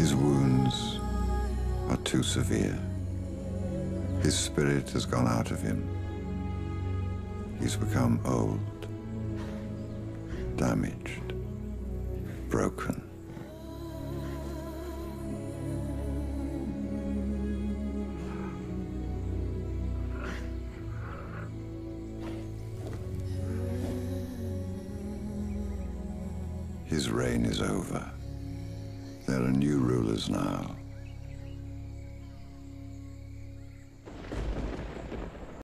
His wounds are too severe. His spirit has gone out of him. He's become old, damaged, broken. His reign is over. There are new rulers now.